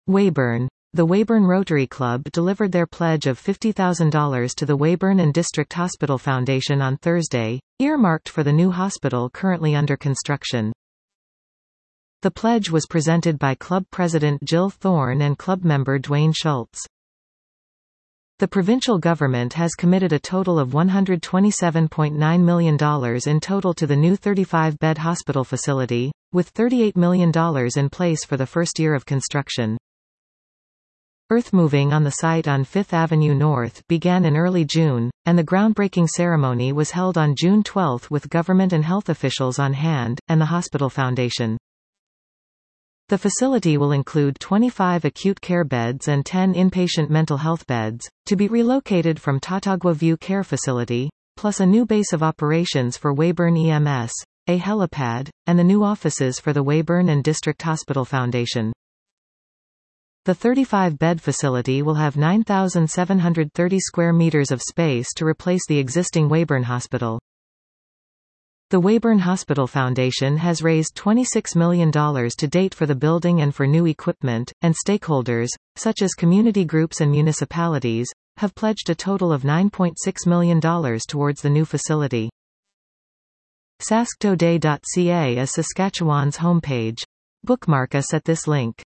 Weyburn. The Weyburn Rotary Club delivered their pledge of $50,000 to the Weyburn and District Hospital Foundation on Thursday, earmarked for the new hospital currently under construction. The pledge was presented by club president Jill Thorne and club member Dwayne Schultz. The provincial government has committed a total of $127.9 million in total to the new 35-bed hospital facility, with $38 million in place for the first year of construction. Earthmoving on the site on 5th Avenue North began in early June, and the groundbreaking ceremony was held on June 12 with government and health officials on hand, and the hospital foundation. The facility will include 25 acute care beds and 10 inpatient mental health beds, to be relocated from Tautauqua View Care Facility, plus a new base of operations for Weyburn EMS, a helipad, and the new offices for the Weyburn and District Hospital Foundation. The 35-bed facility will have 9,730 square meters of space to replace the existing Weyburn Hospital. The Weyburn Hospital Foundation has raised $26 million to date for the building and for new equipment, and stakeholders, such as community groups and municipalities, have pledged a total of $9.6 million towards the new facility. sasktoday.ca is Saskatchewan's homepage. Bookmark us at this link.